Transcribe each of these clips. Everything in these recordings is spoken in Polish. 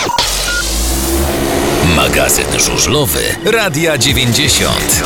Magazyn żużlowy Radia 90.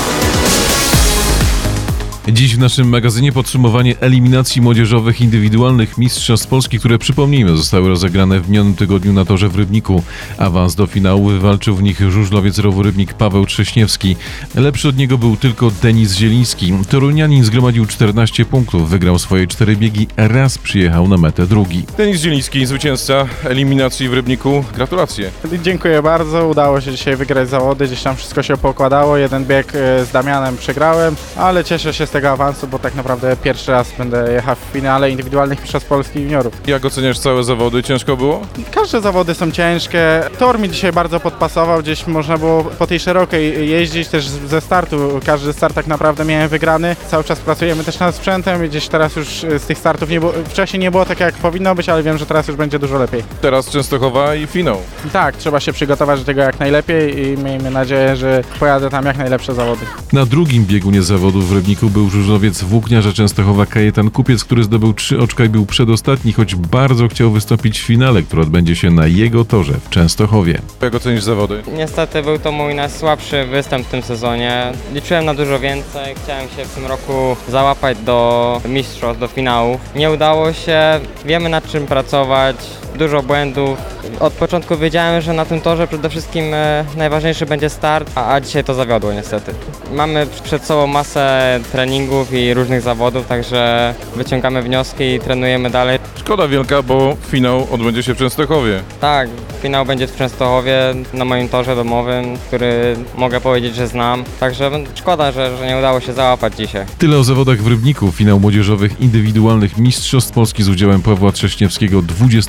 Dziś w naszym magazynie podsumowanie eliminacji młodzieżowych indywidualnych mistrzostw Polski, które, przypomnijmy, zostały rozegrane w minionym tygodniu na torze w Rybniku. Awans do finału wywalczył w nich żużlowiec Rowu Rybnik Paweł Trześniewski. Lepszy od niego był tylko Denis Zieliński. Torunianin zgromadził 14 punktów, wygrał swoje 4 biegi, raz przyjechał na metę drugi. Denis Zieliński, zwycięzca eliminacji w Rybniku. Gratulacje. Dziękuję bardzo, udało się dzisiaj wygrać zawody, gdzieś tam wszystko się pokładało. Jeden bieg z Damianem przegrałem, ale cieszę się z tego awansu, bo tak naprawdę pierwszy raz będę jechał w finale indywidualnych mistrzostw Polski juniorów. Jak oceniasz całe zawody? Ciężko było? Każde zawody są ciężkie. Tor mi dzisiaj bardzo podpasował, gdzieś można było po tej szerokiej jeździć też ze startu. Każdy start tak naprawdę miałem wygrany. Cały czas pracujemy też nad sprzętem i gdzieś teraz już z tych startów nie było, wcześniej nie było tak jak powinno być, ale wiem, że teraz już będzie dużo lepiej. Teraz Częstochowa i finał. I tak, trzeba się przygotować do tego jak najlepiej i miejmy nadzieję, że pojadę tam jak najlepsze zawody. Na drugim biegunie zawodów w Rybniku był żużlowiec włókniarza Częstochowa Kajetan Kupiec, który zdobył 3 oczka i był przedostatni, choć bardzo chciał wystąpić w finale, które odbędzie się na jego torze w Częstochowie. Jak ocenisz zawody? Niestety był to mój najsłabszy występ w tym sezonie. Liczyłem na dużo więcej, chciałem się w tym roku załapać do mistrzostw, do finałów. Nie udało się, wiemy nad czym pracować, dużo błędów. Od początku wiedziałem, że na tym torze przede wszystkim najważniejszy będzie start, a dzisiaj to zawiodło niestety. Mamy przed sobą masę treningów i różnych zawodów, także wyciągamy wnioski i trenujemy dalej. Szkoda wielka, bo finał odbędzie się w Częstochowie. Tak, finał będzie w Częstochowie na moim torze domowym, który mogę powiedzieć, że znam. Także szkoda, że nie udało się załapać dzisiaj. Tyle o zawodach w Rybniku. Finał młodzieżowych indywidualnych mistrzostw Polski z udziałem Pawła Trześniewskiego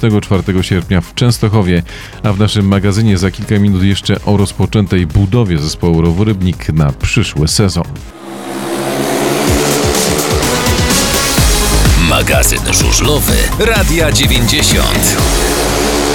24 sierpnia w Częstochowie. A w naszym magazynie za kilka minut jeszcze o rozpoczętej budowie zespołu Rowu Rybnik na przyszły sezon. Magazyn żużlowy Radia 90.